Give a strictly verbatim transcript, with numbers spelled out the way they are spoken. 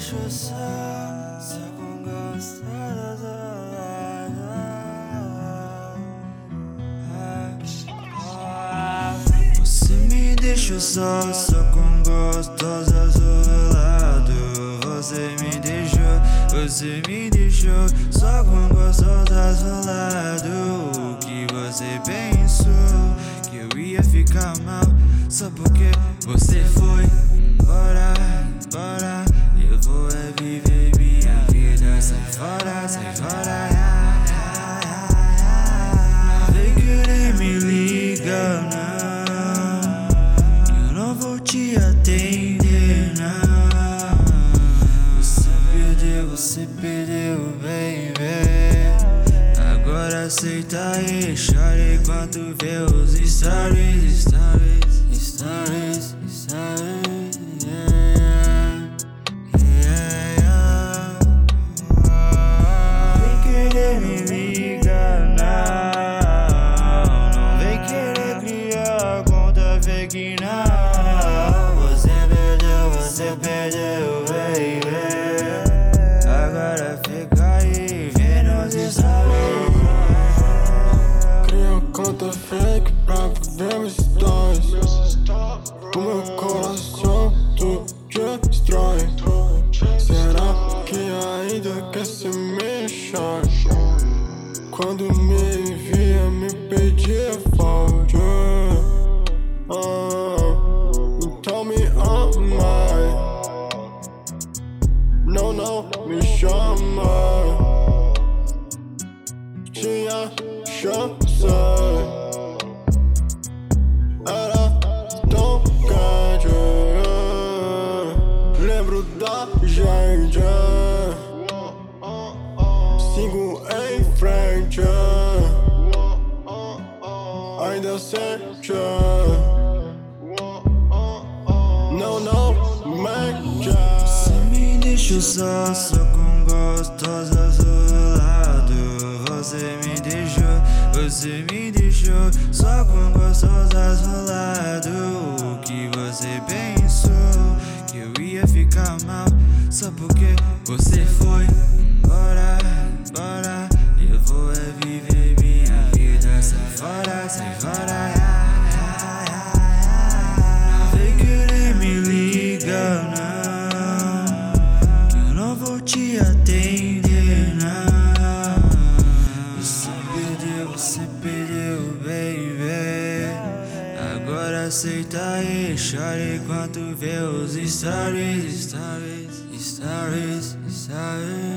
deixo só, só com gosto da Você me deixou só, só com gostosa do lado. Você me deixou, você me deixou só com gostosa do lado. O que você pensou que eu ia ficar mal só porque você foi embora, embora. Eu vou é viver minha vida. Sai fora, sai fora. Vem querer me ligar, não, eu não vou te atender, não. Você perdeu, você perdeu, baby. Agora aceita e chore enquanto vê os stories, stories, stories, stories, yeah, yeah, yeah. Vem querer me ligar, não, não vem querer criar conta fake, não. Você perdeu, você perdeu, baby. Agora fica aí vendo os stories. Cria conta fake pra ver meus stories. O meu coração tu destrói. Será que ainda quer se mexer? Quando me envia me pedir falta, ah, então me ama. Não, não me chama. Tinha chance, era tão grande. Lembro da gente, sigo em frente. Ainda sente, não, não mente. Você me deixou só, só com gostosas do lado. Você me deixou, você me deixou só com gostosas do lado. O que você pensou que eu ia ficar mal só porque você foi embora, embora. Eu vou é viver minha vida. Sai fora, sai fora. Vem querer me ligar, não, que eu não vou te atender, não. Você perdeu, você perdeu, baby. Agora aceita e chore enquanto vê os stories, stories, stories, stories.